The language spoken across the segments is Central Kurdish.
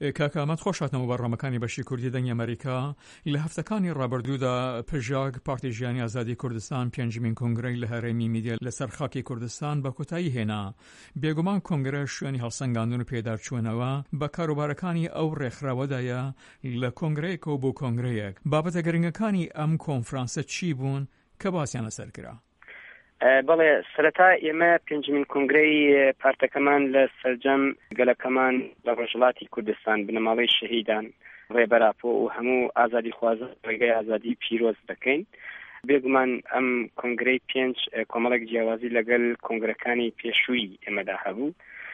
کاکە ئەمەد خۆشاتنەوە بەڕێمەکانی بەشی کوردی دەنگی ئەمریکا لە هەفتەکانی ڕابردوودا پژاگ پارتی ژیانی ئازادی کوردستان پێنجمین کۆنگرەی لە هەرێمی میدیە لەسەر خاکی کوردستان بە کۆتایی هێنا. بێگومان کۆنگرە شوێنی هەڵسەنگاندن و پێدارچوونەوە بە کاروبارەکانی ئەو ڕێکخراوەدایە لە کۆنگرەیەکەوە بۆ کۆنگرەیەک. بابەتە گرنگەکانی ئەم کۆنفرانسە چی بوون کە باسییان لەسەر کرا؟ بەڵێ سەرەتا ئێمە پێنجمین کۆنگرەی پارتەکەمان لە سەرجەم گەلەکەمان لە ڕۆژهەڵاتی کوردستان بنەماڵەی شەهیدان ڕێبەراپۆ و هەموو ئازادی خوازە ڕێگەی ئازادی پیرۆز دەکەین. بێگومان ئەم کۆنگرەی 5 کۆمەڵێک جیاوازی لەگەڵ کۆنگرەکانی پێشووی ئێمەدا هەبوو.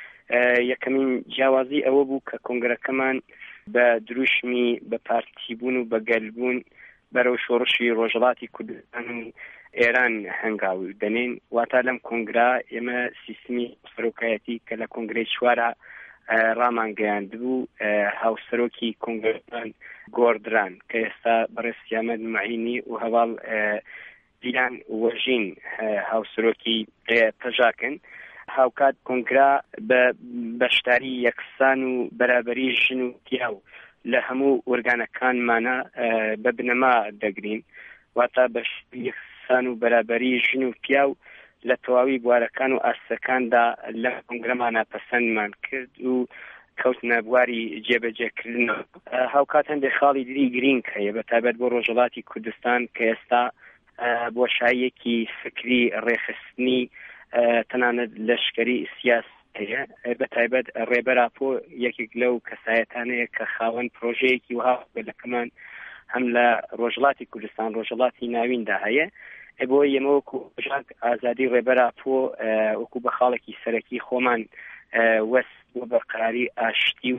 یەکەمین جیاوازی ئەوە بوو کە کۆنگرەکەمان بە دروشمی بە پارتیبوون و بە گەلبوون بەرەو شۆڕشی ڕۆژهەڵاتی کوردستان و ئێران هەنگاوی دەنێن. واتە لەم کۆنگرا ئێمە سیستمی سەرۆکایەتی کە لە کۆنگرەی چوارە ڕامانگەیاند بوو هاوسەرۆکی کۆنگرەکان گۆڕدران کە ئێستا بەڕێز سیامەد معینی و هەواڵ دیلان وەژین هاوسەرۆکی پەژاکن. هاوکات کۆنگرا بە بەشداری یەکسان و بەرابەری ژن و پیاو لە هەموو ئۆرگانەکانمانە بە بنەما دەگرین. واتە بەشداری یەکسان و بەرابەری ژن و پیاو لە تەواوی بوارەکان و ئاسەکاندا لە کۆنگرەمانە پەسەندمان کرد و کەوتنە بواری جێبەجێکردنەوە. هاوکات هەندێک خاڵی دیری گرنگ هەیە بە تایبەت بۆ ڕۆژهەڵاتی کوردستان کە ئێستا بۆشاییەکی فکری ڕێخستنی تەنانەت لەشکری سیاسی هەیە. بە تایبەت ڕێبەراپۆ یەکێک لەو کەسایەتانەیە کە خاوەن پرۆژەیەکی وها گەلەکەمان هەم لە ڕۆژهەڵاتی کوردستان ڕۆژهەڵاتی ناویندا هەیە. بۆ ئێمە وەکو پژاگ ئازادی ڕێبەراپۆ وەکو بە خاڵێکی سەرەکی خۆمان وەست بۆ بەرقەراری ئاشتی و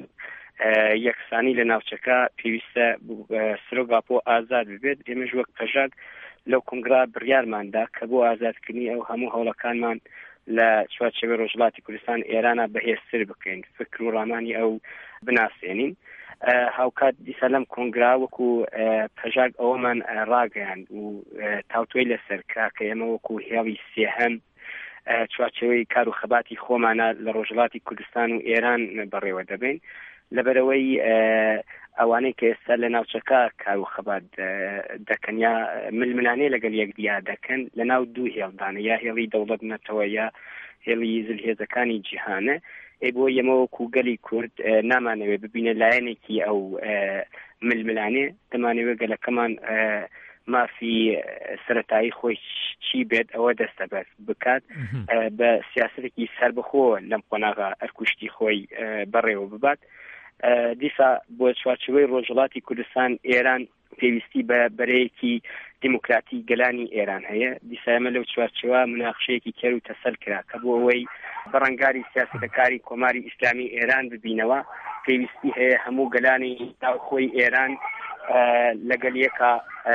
یەکسانی لە ناوچەکە پێویستە سەرۆگاپۆ ئازاد ببێت. ئێمەش وەک پژاگ لەو کۆنگرا بڕیارماندا کە بۆ ئازادکردنی ئەو هەموو هەوڵەکانمان لە چوارچێوەی ڕۆژهەڵاتی کوردستان ئێرانە بەهێزتر بکەین، فکر و ڕامانی ئەو بناسێنین. هاوکات دیسە لەم کۆنگرا وەکو پژاگ ئەوەمان ڕاگەیاند و تاوتوێی لەسەر کرا کە ئێمە وەکو هێڵی سێهەم چوارچێوەی کار و خەباتی خۆمانە لە ڕۆژهەڵاتی کوردستان و ئێران بەڕێوە دەبین لەبەرەوەی ئەوانەی کە ئێستا لە ناوچەکە کار و خەبات دەکەن یا ململانەی لەگەڵ یەکدیا دەکەن لە ناو دوو هێڵدانە، یا هێڵی دەوڵەت نەتەوە یا هێڵی زلهێزەکانی جیهانە. بۆ ئێمە وەکو گەلی کورد نامانەوێت ببینە لایەنێکی ئەو ململانێ، دەمانەوێت گەلەکەمان مافی سەرەتایی خۆی چی بێت ئەوە دەستە بەر بکات بە سیاسەتێکی سەربەخۆ لەم قۆناغا ئەرکوشتی خۆی بەڕێوە ببات. دیسا بۆ چوارچێوەی ڕۆژهەڵاتی کوردستان ئێران پێویستی بە بەرەیەکی دیموکراتی گەلانی ئێران هەیە. دیسا ئێمە لەو چوارچێوە مناقشەیەکی کێر و تەسەل کرا کە بۆ ئەوەی بەڕەنگاری سیاسەتەکاری کۆماری ئیسلامی ئێران ببینەوە پێویستی هەیە هەموو گەلانی ناوخۆی ئێران لەگەڵ یەکە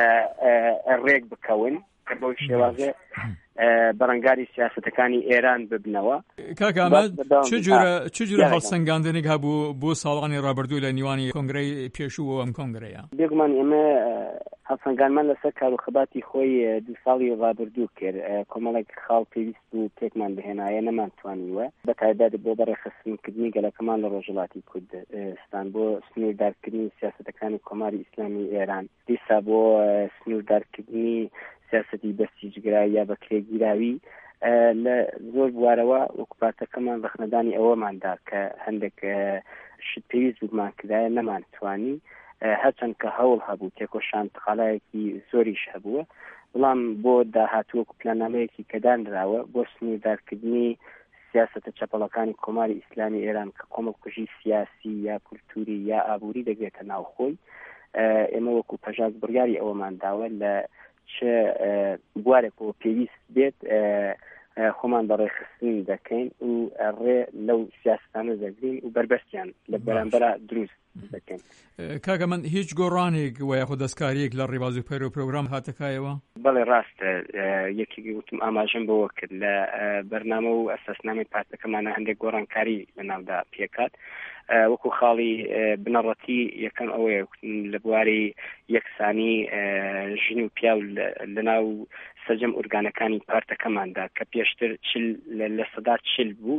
ڕێک بکەون کە بەو شێوازە بەڕەنگاری سیاسەتەکانی ئێران ببنەوە. کاکە ئەمەد چ جۆرە هەڵسەنگاندنێک هەبوو بۆ ساڵانی ڕابردوو لە نیوانی کۆنگرەی پێشوو ئەم کۆنگرەیە؟ بێگومان ئێمە هەڵسەنگانمان لەسەر کار و خەباتی خۆی دو ساڵی ڕابردوو کرد. کۆمەڵێک خاڵ پێویست و تێکمان بهێنایە نەمانتوانیوە بە تایبەت بۆ بەڕێخستنکردنی گەلەکەمان لە ڕۆژهەڵاتی کوردستان بۆ سنووردارکردنی سیاسەتەکانی کۆماری ئیسلامی ئێران، دیسا بۆ سنووردارکردنی سیاسەتی بەسیجگرایی یا بەکرێگیراوی لە زۆر بوارەوە وەکوپارتەکەمان بەخنەدانی ئەوەماندا کە هەندێک شت پێویست بوومان کردایە نەمانتوانی، هەرچەند کە هەوڵ هەبوو تێکۆشان تقالایەکی زۆریش هەبووە، بەڵام بۆ داهاتووەکو پلانامەیەکی کەدانراوە بۆ سنووردارکردنی سیاسەتە چەپەڵەکانی کۆماری ئیسلامی ئێران کە کۆمەڵکوژی سیاسی یا کولتوری یا ئابووری دەگرێتە ناوخۆی. ئێمە وەکو پەژاگ بڕیاری ئەوەمان داوە لە چه بوارێک بۆ پێویست بێت خۆمان بەڕێخستن دەکەین و ڕێ لەو سیاستانە دەگرین و بربەستیان لە بەرامبەرە دروست دەکەین. کاکە من هیچ گۆڕانێک وایە خۆ دەستکاریەک لە ڕێباز و پەیرە و پرۆگرام هاتەکایەوە؟ بەڵێ ڕاستە، یەکێکی وتم ئاماژەم بەوە کرد لە بەرنامە و ئەساسنامەی پارتەکەمانە هەندێک گۆڕانکاری لە ناودا پێکات. وەکو خاڵی بنەڕەتی یەکەم ئەوەیە لە بواری یەکسانی ژن و پیاو لە ناو سەرجەم ئورگانەکانی پارتەکەماندا کە پێشتر لە سەدا 40 بوو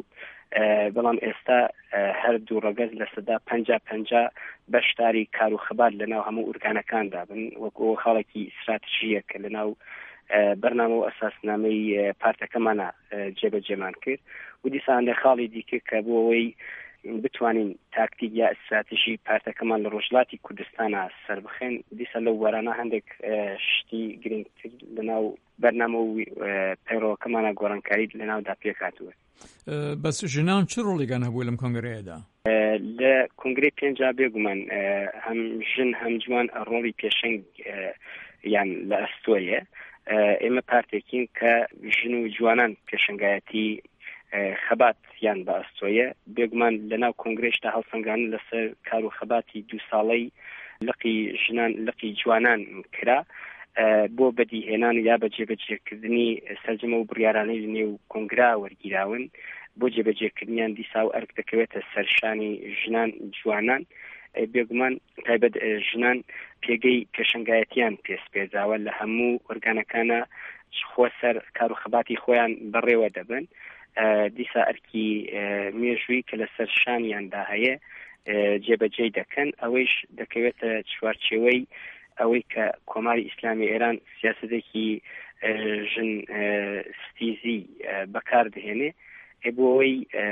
بەڵام ئێستا هەردوو ڕەگەز لە سەدا 50 بەشداری کار و خەبات لەناو هەموو ئورگانەکاندا بن وەکو خاڵێکی استراتیژیە کە لەناو بەرنامە و ئەساسنامەی پارتەکەمانە جێبەجێمان کرد و دیسان لە خاڵی دیکە کە بۆ ئەوەی بتوانین تاکتیک یا استراتیژی پارتەکەمان لە ڕۆژهەڵاتی کوردستانە سەر بخێن دیسە لەو وەرانە هەندێک شتی گرنگتر لەناو بەرنامە و پەیڕەوەکەمانە گۆڕانکاری لەناودا پێکهاتووە. بەس ژنان چ ڕۆڵێکیان هەبوو لەم کۆنگرەیەدا؟ لە کۆنگرەی پێنجا بێگومان هەم ژن هەم جوان ڕۆڵی پێشەنگ یان لە ئەستۆیە ئێمە پارتێکین کە ژن و جوانان پێشنگایەتی خەبات یان بە ئەستۆیە بێگومان لەناو کۆنگرێشتا هەڵسەنگان لەسەر کار و خەباتی 2 ساڵەی لقی ژنان لقی جوانان کرا بۆ بەدیهێنان یا بە جێبەجێکردنی سەرجەمە و بڕیارانەی لە نێو کۆنگرا وەرگیراون بۆ جێبەجێکردنیان دیسا و ئەرک دەکەوێتە سەرشانی ژنان جوانان بێگومان تایبەت ژنان پێگەی پێشنگایەتیان پێسپێزاوە لە هەموو ئۆرگانەکانە خۆ سەر کار و خەباتی خۆیان بەڕێوە دەبن دیسا ئەرکی مێژووی کە لە سەر شانیاندا هەیە جێبەجێ دەکەن ئەوەیش دەکەوێتە چوارچێوەی ئەوەی کە کۆماری ئیسلامی ئێران سیاسەتێکی ژن ستیزی بەکاردهێنێ بۆ ئەوەی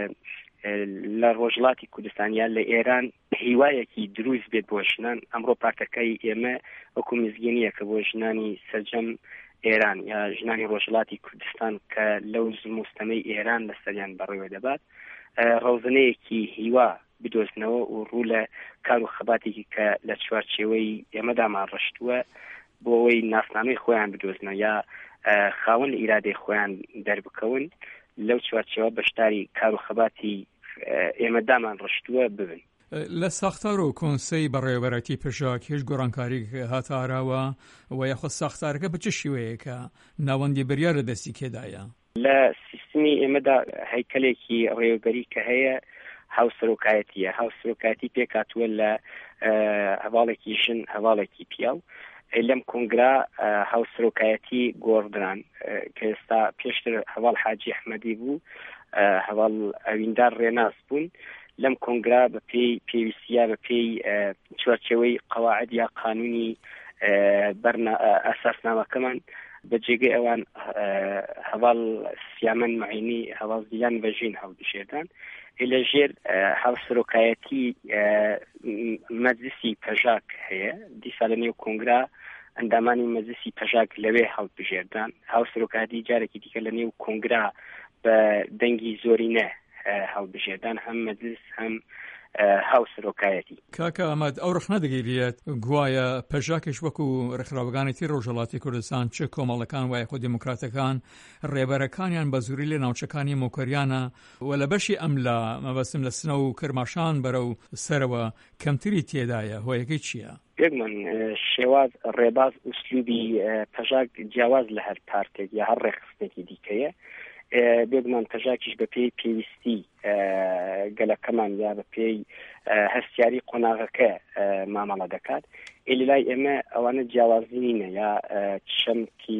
لە ڕۆژهەڵاتی کوردستانیان لە ئێران هیوایەکی دروست بێت بۆ ژنان ئەمڕۆ پارتەکەی ئێمە وەکو میزگینیە کە بۆ ژنانی سەرجەم ئێران یا ژنانی ڕۆژهەڵاتی کوردستان کە لەو مستەمەی ئێران لەسەریان بەڕێوە دەبات ڕۆزنەیەکی هیوا بدۆزنەوە و ڕوو لە کار و خەباتێکی کە لە چوارچێوەی ئێمەدامان ڕشتووە بۆ ئەوەی ناسنامەی خۆیان بدۆزنەوە یا خاوەن ئیرادەی خۆیان دەربکەون لەو چوارچێوە بەشداری کار و خەباتی ئێمەدامان ڕشتووە ببن. لە ساختار و کۆنسەی بەڕێوەبەرەتی پێشاک هێچ گۆڕانکاری هاتاراوە و یاخۆ ساختارەکە بە چ شێوەیەکە ناوەندی بڕیارە دەستی کێدایە؟ لە سیستمی ئێمەدا هەیکەلێکی ڕێوەبەری کە هەیە هاوسەرۆکایەتیە هاوسەرۆکایەتی پێکاتووە لە هەواڵێکی ژن هەواڵێکی پیاو لەم کۆنگرا هاوسەرۆکایەتی گۆڕدران کە ئێستا پێشتر هەواڵ حاجی ئەحمەدی بوو هەواڵ ئەویندار ڕێناس بوون لەم کۆنگرا بە پێی پێویستیە بە پێی چوارچێوەی قەواعد یا قانونی ئەساسنامەکەمان بە جێگەی ئەوان هەواڵ سیامەن معینی هەواڵ دیلان بەژین هەڵبژێردان لە ژێر هاوسەرۆکایەتی مەجلیسی پەژاک هەیە دیسا لە نێو کۆنگرا ئەندامانی مەجلیسی پەژاک لەوێ هەڵبژێردان هاوسەرۆکایەتی جارێکی دیکە لە نێو کۆنگرا بە دەنگی زۆرینە هەڵبژێردان هەم مەجلیس هەم هاوسەرۆکایەتی. کاکە ئەمەد ئەو ڕخنە دەگیرێت گوایە پەژاکش وەکو ڕێکخراوەکانێتی ڕۆژهەڵاتی کوردستان چ کۆمەڵەکان وایە خۆ دیموکراتەکان ڕێبەرەکانیان بە زووری لە ناوچەکانی مۆکەریانە و لە بەشی ئەملا مەبەستم لە سنە و کرماشان بەرەو سەرەوە کەمتری تێدایە هۆیەکەی چییە؟ بێگومان شێواز ڕێباز ئوسلوبی پەژاک جیاواز لە هەر پارتێک یا هەر ڕێخستێکی دیکەیە بێگومان پەژاکیش بە پێی پێویستی گەلەکەمان یا بە پێی هەستیاری قۆناغەکە مامەڵە دەکات لای ئێمە ئەوانە جیاوازینە یا چەمکی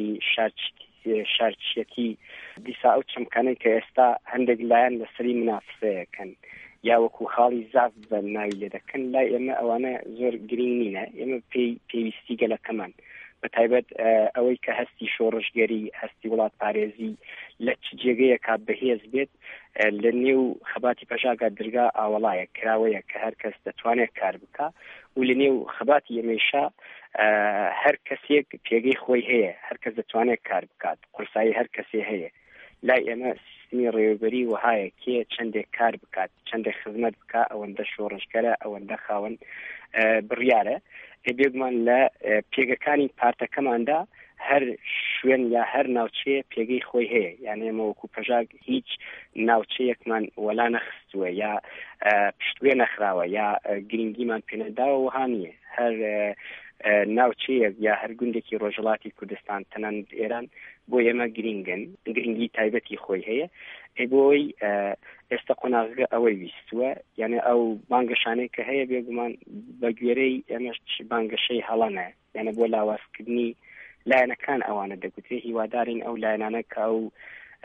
شارچێتی دیسا ئەو چەمکانەی کە ئێستا هەندێک لایەن لەسەری منافسەیەکەن یا وەکو خاڵی زاف بە ناوی لێ دەکەن لای ئێمە ئەوانە زۆر گرنگ نینە ئێمە پێویستی گەلەکەمان بە تایبەت ئەوەی کە هەستی شۆڕژگەری هەستی وڵات پارێزی لە چ جێگەیەکە بەهێز بێت لە نێو خەباتی پەژاکە دەرگا ئاوەڵایە کراوەیە کە هەر کەس دەتوانێت کار بکە و لە نێو خەباتی ئێمەیشا هەر کەسێک پێگەی خۆی هەیە هەر کەس دەتوانێت کار بکات قورسایی هەر کەسێ هەیە لای ئێمە سیستمی ڕێوەبەری وهایە کێ چەندێک کار بکات چەندێک خزمەت بکە ئەوەندە شۆڕژگەرە ئەوەندە خاوەن بڕیارە بێگومان لە پێگەکانی پارتەکەماندا هەر شوێن یا هەر ناوچەیە پێگەی خۆی هەیە یعنی ئێمە وەکو پەژاک هیچ ناوچەیەکمان وەلا نەخستووە یا پشتگوێ نەخراوە یا گرنگیمان پێنەداوە وها نییە هەر ناوچەیەک یا هەر گوندێکی ڕۆژهەڵاتی کوردستان تەنانەت ئێران بۆ ئێمە گرنگن گرنگی تایبەتی خۆی هەیە بۆی ئێستا قۆناغەکە ئەوەی ویستووە یعنی ئەو بانگەشانەی کە هەیە بێگومان بە گوێرەی ئێمەش بانگەشەی هەڵەنە یعنی بۆ لاوازکردنی لایەنەکان ئەوانە دەگوترێت هیوادارین ئەو لایەنانە کە ئەو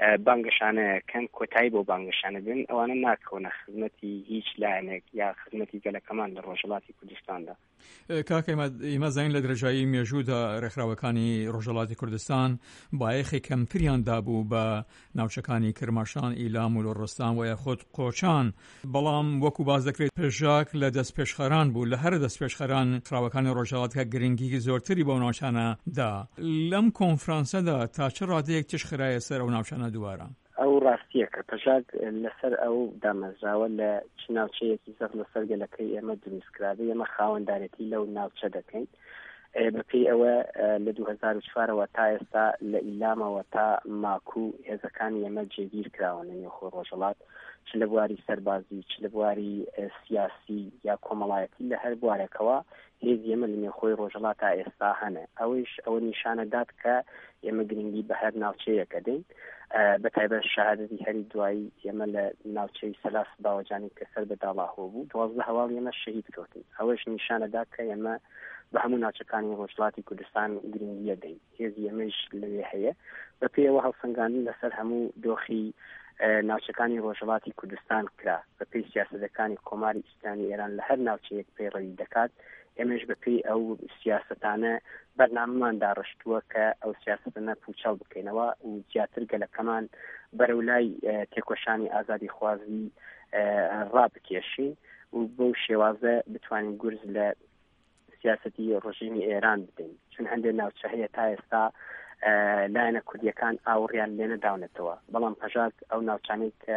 بانگشانەکەن کۆتایی بۆ بانگشانە بن ئەوانە ناکەونە خزمەتی هیچ لایەنێک یا خزمەتی گەلەکەمان لە ڕۆژهەڵاتی کوردستاندا. کاکە ئێمە زین لە درێژایی مێژوودا ڕێکخراوەکانی ڕۆژهەڵاتی کوردستان بایەخی کەمتریان دابوو بە ناوچەکانی کرماشان، ئیلام و لۆڕستان و یاخود قۆچان، بەڵام وەکو باز دەکرێت پێشاک لە دەست پێشخەران بوو، لە هەر دەست پێشخەران خراوەکانی ڕۆژهەڵاتیە گرنگی زۆرتری بۆ ناوچانەدا. لەم کۆنفرانسەدا تا چه ڕادەیەک تش خرایە سەر ئەو ناوچانە دووارە؟ ئەو ڕاستیە کە پەژاک لەسەر ئەو دامەزراوە لە چ ناوچەیەکی زەق لەسەر گەلەکەی ئێمە دروستکرابێ، ئێمە خاوەندارەتی لەو ناوچە دەکەین. بەپێی ئەوە لە 2004ەوە تا ئێستا لە ئیلامەوە تا ماکوو هێزەکانی ئێمە جێگیر کراوە لە نێوخۆ ڕۆژهەڵات، چ لە بواری سەربازی، چ لە بواری سیاسی یا کۆمەڵایەتی، لە هەر بوارێکەوە هێزی ئێمە لە نێوخۆی ڕۆژهەڵات تا ئێستا هەنە. ئەوە نیشانەدات کە ئێمە گرنگی بە هەر ناوچەیەکە دەین. بەتایبەت شەهادەتی هەری دوایی ئێمە لە ناوچەی سەلاس باوەجانی کە سەر بەداڵاهۆ بوو 12 هەواڵ ئێمە شەهید کەوتن. ئەوەش نیشانەدات کە ئێمە بە هەموو ناوچەکانی ڕۆژهەڵاتی کوردستان گرنگیە دەین. هێزی ئێمەش لەوێ هەیە. بەپێیەوە هەڵسەنگاندن لەسەر هەموو دۆخی ناوچەکانی ڕۆژهەڵاتی کوردستان کرا. بەپێی سیاسەتەکانی کۆماری ئیسلامی ئێران لە هەر ناوچەیەک پەیڕەوی دەکات. ئێمەش بەپێی ئەو سیاسەتانە بەرنامەمان داڕشتووە کە ئەو سیاسەتانە پوچەڵ بکەینەوە و زیاتر گەلەکەمان بەرەولای تێکۆشانی ئازادی خوازی ڕابکێشین و بەو شێوازە بتوانین گورز لە سیاسەتی ڕژیمی ئێران بدەین. چون هەندێک ناوچە هەیە تا ئێستا لایەنە کوردیەکان ئاوڕیان لێ نەداونێتەوە، بەڵام پەژاک ئەو ناوچانەی کە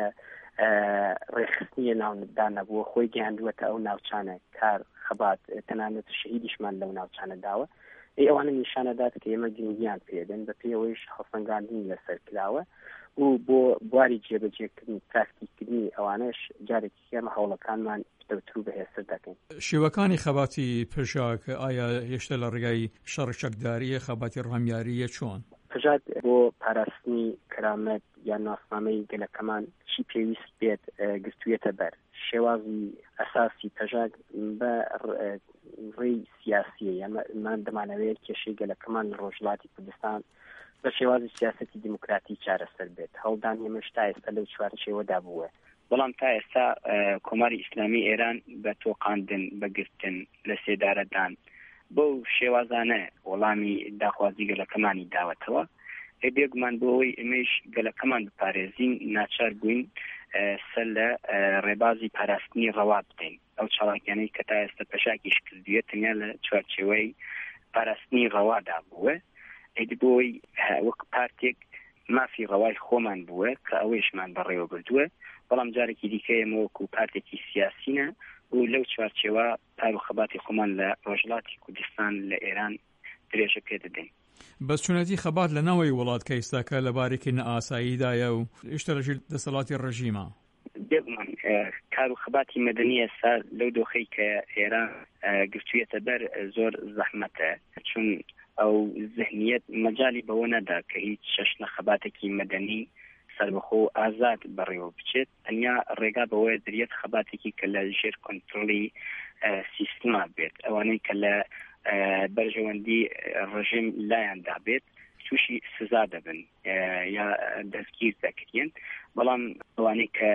ڕێخستنیە ناودا نەبووە خۆی گەیاندووەتە ئەو ناوچانە کار خەبات تەنانەت شەهیدیشمان لەو ناوچانە داوە. ئەوانە نیشانەدات کە ئێمە گرنگیان پێدەن. بەپێی ئەوەیش هەڵسەنگاندنی لەسەر کراوە و بۆ بواری جێبەجێکردنی پراکتیکردنی ئەوانەش جارێکی ئێمە هەوڵەکانمان پتەوتر و بەهێزتر دەکەین. شێوەکانی خەباتی پەژاک ئایا هێشتا لە ڕێگای شەڕچەکداریە، خەباتی ڕامیاریە چۆن؟ پەژاک بۆ پاراستنی کەرامەت یان ناسنامەی گەلەکەمان چی پێویست بێت گرتوویەتە بەر. شێوازی ئەساسی پەژاک بە ڕێی سیاسیە، یانمان دەمانەوێت کێشەی گەلەکەمان لە ڕۆژهەڵاتی کوردستان بە شێوازی سیاسەتی دیموکراتی چارەسەر بێت. هەوڵدان ئێمەش تا ئێستا لەو چوارچێوەدا بووە، بەڵام تا ئێستا کۆماری ئیسلامی ئێران بە تۆقاندن بەگرتن لە سێدارەدان بەو شێوازانە وەڵامی داخوازی گەلەکەمانی داوەتەوە. بێگومان بۆەوەی ئێمەش گەلەکەمان بپارێزین ناچار بووین سەر لە ڕێبازی پاراستنی ڕەوا بدەین. ئەو چاڵاکیانەی کە تا ئێستا پەژاکیش کردووە تەنیا لە چوارچێوەی پاراستنی ڕەوادا بووە. بۆی وەک پارتێک مافی ڕەوای خۆمان بووە کە ئەوەیشمان بەڕێوە بردووە، بەڵام جارێکی دیکە ئێمە وەکو پارتێکی سیاسینە و لەو چوارچێوە پار و خەباتی خۆمان لە ڕۆژهەڵاتی کوردستان لە ئێران درێژە پێ دەدەین. بەسچوونەتی خەبات لە ناوەی وڵات کە ئێستاکە لە بارێکی نەئاساییدایە و هێشتا لەژێر دەسەڵاتی ڕژیمە. بێگومان کار و خەباتی مەدەنی ئێستا لەو دۆخەی کە ئێران گرتوویەتە بەر زۆر زەحمەتە، چون ئەو ذهنیت مەجالی بەوە نەدا کە هیچ شەشنە خەباتێکی مەدەنی سەربەخۆ ئازاد بەڕێوە بچێت. تەنیا ڕێگا بەوەی دەریێت خەباتێکی کە لە ژێر کۆنتڕۆلی سیستما بێت، ئەوانەی کە لە بەرژەوەندی ڕژیم لایەندا بێت تووشی سزا دەبن یا دەستگیر دەکرێن. بەڵام ئەوانەی کە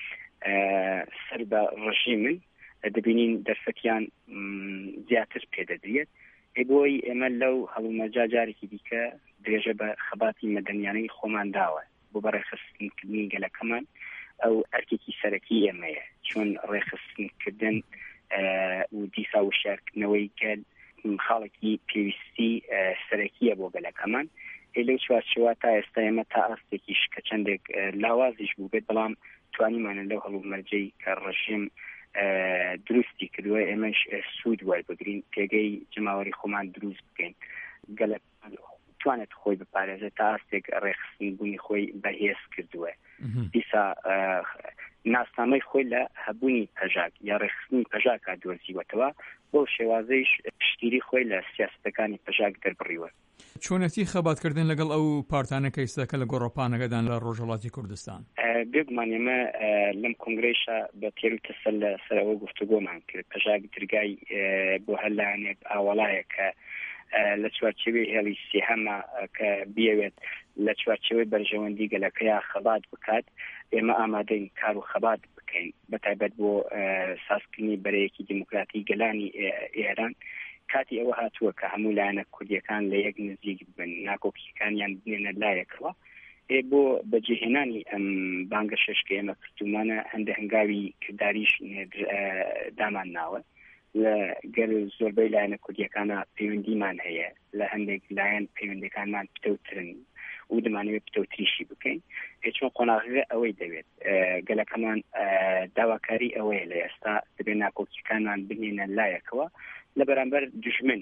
سەر بە ڕژیمن دەبینین دەرفەتیان زیاتر پێدەدرێت. بۆی ئێمە لەو هەڵومەجا جارێکی دیکە درێژە بە خەباتی مەدەنیانەی خۆمان داوە بۆ بەڕێخستنکردنی گەلەکەمان. ئەو ئەرکێکی سەرەکی ئێمەیە، چۆن ڕێخستنکردن و دیسا و شارکردنەوەی گەل خاڵێکی پێویستی سەرەکیە بۆ گەلەکەمان. لەو چوارچێوە تا ئێستا ئێمە تا ئاستێکیش کە چەندێک لاوازیش بوو بێت، بەڵام توانیمانە لەو هەڵومەرجەی کە ڕژیم دروستی کردووە ئێمەش سوود وەربگرین، پێگەی جماوەری خۆمان دروست بکەین. گەلک توانێت خۆی بپارێزێت تا ئاستێک ڕێخستن بوونی خۆی بەهێز کردووە. دیسا ناسنامەی خۆی لە هەبوونی پەژاک یا ڕێخستنی پەژاکە دۆزیوەتەوە، بۆ شێوازەیش پشتیری خۆی لە سیاسەتەکانی پەژاک دەربڕیوە. چۆنەتی خەباتکردن لەگەڵ ئەو پارتانە کە ئێستاکە لە گۆڕەپانەکەدان لە ڕۆژهەڵاتی کوردستان؟ بێگومان ئێمە لەم کۆنگرێشە بە تێر و تەسەل لە سەرەوە گفتوگۆمان کرد. پەژاک دەرگای بۆ هەر لایەنێک ئاوەڵایە کە لە چوارچێوەی هێڵی سێهەمە کە بیەوێت لە چوارچێوەی بەرژەوەندی گەلەکەیە خەبات بکات ئێمە ئامادەین کار و خەبات بکەین بەتایبەت بۆ سازکردنی بەرەیەکی دیموکراتی گەلانی ئێران کاتی ئەوە هاتووە کە هەموو لایەنە کوردیەکان لە یەک نزیک بن ناکۆکیەکانیان بنێنە لایەکەوە بۆ بەجێهێنانی ئەم بانگە شەش کە ئێمە کردومانە هەندە هەنگاوی کرداریش دامان ناوە لە گەر زۆربەی لایەنە کوردیەکانە پەیوەندیمان هەیە لە هەندێک لایەن پەیوەندەکانمان پتەوترن و دەمانەوێت پتەوتریشی بکەین هیچمە قۆناغیە ئەوەی دەوێت گەلەکەمان داواکاری ئەوەیە لە ئێستا دەبێت ناکۆکیەکانمان بنێنە لایەکەوە لە بەرامبەر دژمن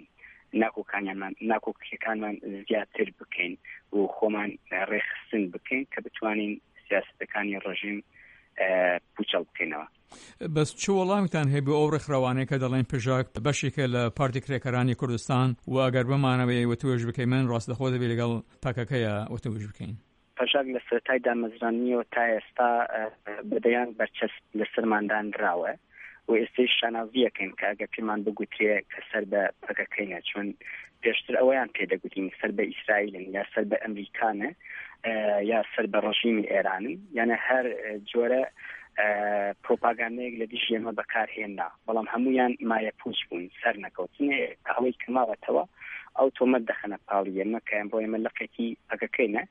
ناکۆکیەکانمان زیاتر بکەین و خۆمان ڕێخستن بکەین کە بتوانین سیاسەتەکانی ڕژیم پوچەڵ بکەینەوە. بەس چ وەڵامیتان هەیە بۆ ئەو ڕێکخراوانەیە کە دەڵێن پژاک بەشێکە لە پارتی کرێکەرانی کوردستان و ئەگەر بمانەوەی وەتوێژ بکەین من ڕاستەخۆ دەبێت لەگەڵ پەکەکەیە وەتوێژ بکەین. پژاک لە سەرەتای دامەزرانیەوە تا ئێستا بەدەیان بەرچەسپ لەسەرماندانراوە و ئێستش شانازیەکەین کە ئەگە پێمان بگوترێ کە سەر بە پەکەکەینە چون پێشتر ئەوەیان پێدەگوتین سەر بە ئیسرائیلن یا سەر بە ئەمریکانە یا سەر بە ڕژیمی ئێرانن یانە هەر جۆرە پرۆپاگاندەیەک لە دیش ئێمە بەکارهێنا بەڵام هەمویان مایە پوچ بوون سەر نەکەوتنێ ئەوەی کەماوەتەوە ئەو تۆمەت دەخەنە پاڵی ئێمە کە بۆ ئێمە لەقێکی پەکەکەینە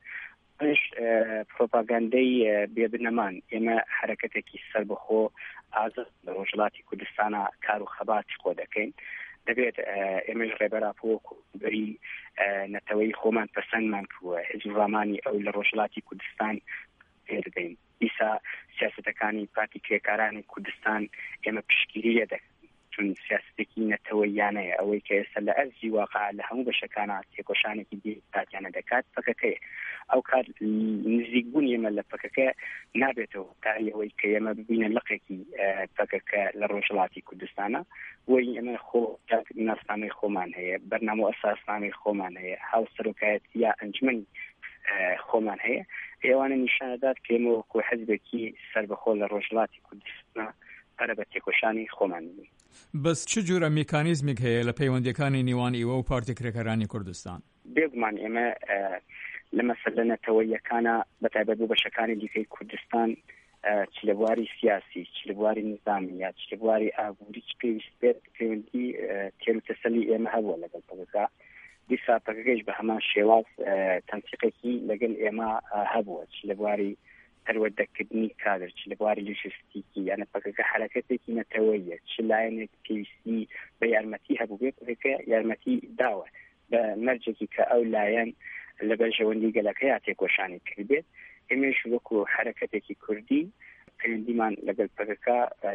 پرۆپاگاندەی بێبنەمان ئێمە حرەکەتێکی سەربەخۆ ئازاد لە ڕۆژهەڵاتی کوردستانە کار و خەباتی خۆ دەکەین دەبێت ئێمەش ڕێبەراپۆ بەری نەتەوەی خۆمان پەسەندمان کردووە حیزب ڕامانی ئەو لە ڕۆژهەڵاتی کوردستان پێدەین ئیسا سیاسەتەکانی پارتی کرێکارانی کوردستان ئێمە پشتگیری دەکەن چون سیاستێکی نەتەوەیانەیە ئەوەی کە ئێستا لە ئەرزی واقع لە هەموو بەشەکانە تێکۆشانێکی دیکاتیانە دەکات پەکەکەیە ئەو کار نزیکبوون ئێمە لە پەکەکە نابێتەوە تا ئەوەی کە ئێمە ببینە لەقێکی پەکەکە لە ڕۆژهەڵاتی کوردستانە وی ئێمە خۆ ناسنامەی خۆمان هەیە بەرنامە ئەساسنامەی خۆمان هەیە هاوسەرۆکایەت یا ئەنجمەنی خۆمان هەیە ئێوانە نیشانەدات کە ئێمە وەکو حەزبێکی سەربەخۆ لە ڕۆژهەڵاتی کوردستان پەرە بە تێکۆشانی خۆمان بین. بەس چ جۆرە میکانیزمێک هەیە لە پەیوەندیەکانی نێوان ئێوە و پارتی کرێکەرانی کوردستان؟ بێگومان ئێمە لە مەسەلە نەتەوەییەکانە بەتایبەت بۆ بەشەکانی دیکەی کوردستان چ لە بواری سیاسی چ لە بواری نظامی یا چ لە بواری ئابووری چ پێویست بێت پەیوەندی تێروتەسەلی ئێمە هەبووە لەگەڵ پەکەکە دیسا پەکەکەیش بە هەمان شێواز تەنسیقێکی لەگەڵ ئێمە هەبووە چ لە بواری هەروەردەکردنی کادر چ لە بواری لوجستیکی یانە پەکەکە حرەکەتێکی نەتەوەییە چ لایەنێک پێویستی بە یارمەتی هەبوو بێت پەکەکە یارمەتی داوە بە مەرجێکی کە ئەو لایەن لە بەرژەوەندی گەلەکەی تێکۆشانی کردبێت ئێمەش وەکو حرەکەتێکی کوردی پەیوەندیمان لەگەڵ پەکەکە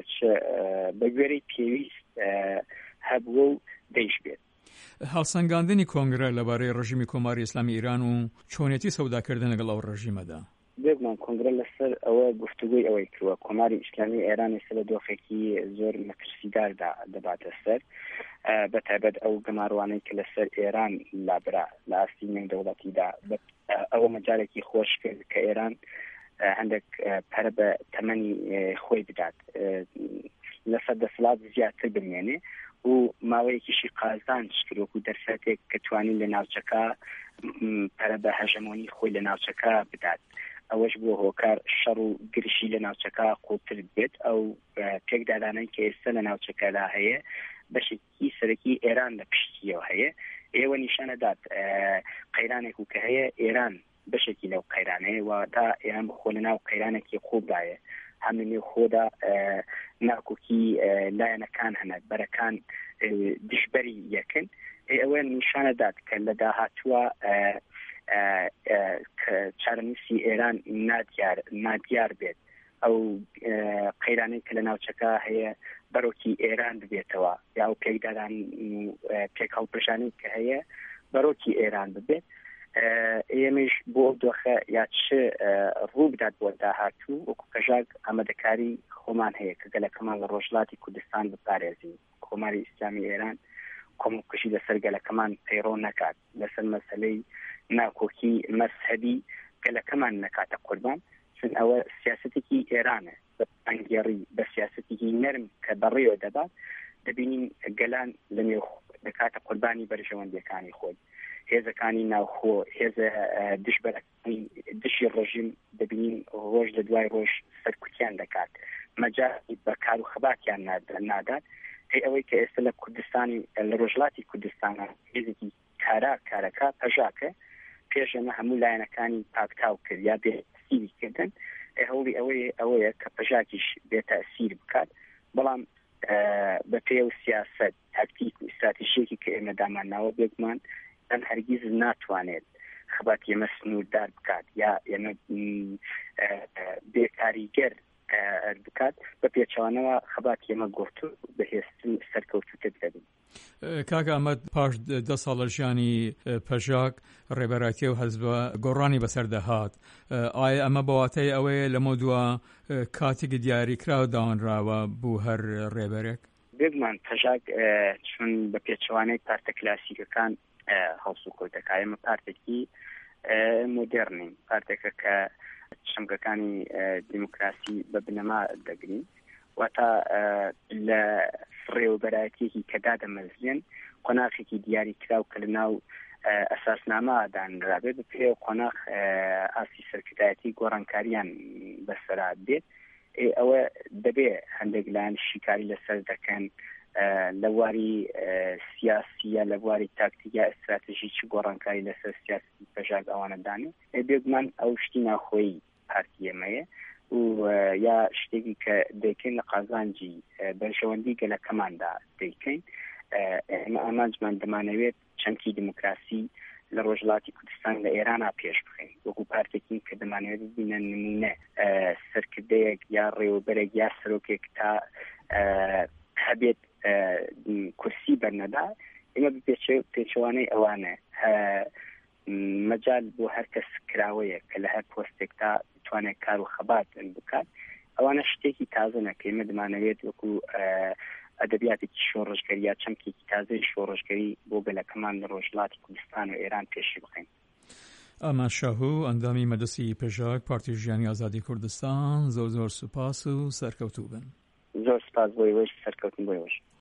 بە گوێرەی پێویست هەبووە و دەیش بێت. هەڵسەنگاندنی کۆنگرە لەبارەی ڕژیمی کۆماری ئیسلامی ئیران و چۆنێتی سەوداکردن لەگەڵ ئەو ڕژیمەدا بێگومان کۆنگرە لەسەر ئەوە گفتوگوی ئەوەی کردووە کۆماری ئیسلامی ئێران ێستا لە دۆخێکی زۆر مەترسیداردا دەباتە سەر بەتایبەت ئەو گەماڕوانەی کە لەسەر ئێران لابرا لە ئاستی نێودەوڵەتیدا ئەوە مەجارێکی خۆش کرد کە ئێران هەندێک پەرە بە تەمەنی خۆی بدات لەسەر دەسەڵات زیاتر بمێنێ و ماوەیەکیشی قازان شکرۆک و دەرفەتێک کە توانین لە ناوچەکە پەرە بە هەژەمۆنی خۆی لە ناوچەکە بدات ئەوەش بۆ هۆکار شەڕ و گرشی لە ناوچەکە قوڵتر بێت ئەو پێکدادانەی کە ئێستا لە ناوچەکەدا هەیە بەشێکی سەرەکی ئێران لە پشتیەوە هەیە ئێوە نیشانەدات قەیرانێک و کە هەیە ئێران بەشێکی لەو قەیرانەیە و تا ئێران بخۆ لە ناو قەیرانێکی خوبدایە هەم لە نێو خۆدا ناکۆکی لایەنەکان هەنە بەرەکان دشبەری یەکن ئەوە نیشانەدات کە لە داهاتووە چارەنووسی ئێران نادیار بێت ئەو قەیرانەی کە لە ناوچەکە هەیە بەرۆکی ئێران ببێتەوە یا ئەو پێکدادان پێک هەڵبژانەی کە هەیە بەرۆکی ئێران ببێت ئێمەش بۆ دۆخە یا چ ڕوو بدات بۆ داهاتوو وەکو پەژاک ئامادەکاری خۆمان هەیە کە گەلەکەمان لە ڕۆژهەڵاتی کوردستان بپارێزین کۆماری ئیسلامی ئێران کۆمەڵکوژی لەسەر گەلەکەمان پەیڕۆ نەکات لەسەر مەسەلەی ناکۆکی مەذهەبی گەلەکەمان نەکاتە قوربان چون ئەوە سیاسەتێکی ئێرانە بە ئەنگێڕی بە سیاسەتێکی نەرم کە بەڕێوە دەبات دەبینین گەلان لە نێو دەکاتە قوربانی بەرژەوەندەکانی خۆی هێزەکانی ناوخۆ هێزە دشی ڕژیم دەبینین ڕۆژ لە دوای ڕۆژ سەرکوتیان دەکات مەجای بە کار و خەباتیان نادات هەی ئەوەی کە ئێستا لە کوردستانی لە ڕۆژهەڵاتی کوردستانە هێزێکی کارەکە پەژاکە پێشەمە هەموو لایەنەکانی پاکتاو کرد یا بێسیری کردن هەوڵی ئەوەیە کە پەژاکیش بێتە سیر بکات بەڵام بە پێ و سیاست تاکتیک و استراتیژیەکی کە ئێمە دامانناوە بێگومان ئەم هەرگیز ناتوانێت خەبات ئێمە سنووردار بکات یا ئێمە بێکاریگەر بکات بە پێچوانەوە خەبات ئێمە گۆڕتو بەهێستن سەرکەوتوتر دەبین. کاک ئەحمەد پاش 10 ساڵە ژیانی پەژاک ڕێبەرایەتی و حەزبە گۆڕانی بەسەردەهات ئایا ئەمە بەواتای ئەوەیە لەمە دووە کاتێکی دیاریکراوە داوانراوە بوو هەر ڕێبەرێک؟ بێگومان پەژاک چون بە پێچوانەی پارتە کلاسیکەکان هەڵسو کۆتەکە ئێمە پارتێکی مۆدێرنین پارتێکە کە چەمکەکانی دیموکراسی بە بنەما دەگرین واتە لە ڕێوەبەرایەتێکی کە دادەمەزرێن قۆناغێکی دیاریکراو کە لە ناو ئەساسنامە دانرابێت بە پێ قۆناغ ئاسی سەرکردایەتی گۆڕانکاریان بەسەرا بێت ئەوە دەبێ هەندێک لایەن شیکاری لەسەر دەکەن لە واری سیاسی یا لە واری تاکتیک یا ئەستراتژی چ گۆڕانکاری لەسەر سیاسی پەژاک ئەوانە دانێ بێگومان ئەو شتی ناخۆی پارتی ئێمەیە و یا شتێکی کە دەیکەین لە قازانجی بەرژەوەندی گەلەکەماندا دەیکەین ئێمە ئامانجمان دەمانەوێت چەمکی دیموکراسی لە ڕۆژهەڵاتی کوردستان لە ئێرانە پێش بخەین وەکو پارتێکی کە دەمانەوێت ببینە نمونە سەرکردەیەک یا ڕێوەبەرێک یا سەرۆکێک تا هەبێت کورسی بەرنەدا ئێمە پێچوانەی ئەوانە مەجال بۆ هەر کەس کراوەیە کە لە هەر پۆستێکتا بتوانێت کار و خەبات بکات ئەوانە شتێکی تازەنە کە ئێمە دەمانەوێت وەکو ئەدەبیاتێکی شۆڕژگەری یا چەمکێکی تازەی شۆڕژگەری بۆ گەلەکەمان لە ڕۆژهەڵاتی کوردستان و ئێران پێشی بخەین. ئەمە شاهوو ئەندامی مەدرسەی پەژاک پارتی ژیانی ئازادی کوردستان زۆر سوپاس و سەرکەوتوو بن. زۆر سپاس بۆی وەش سەرکەوتن بۆی وەش.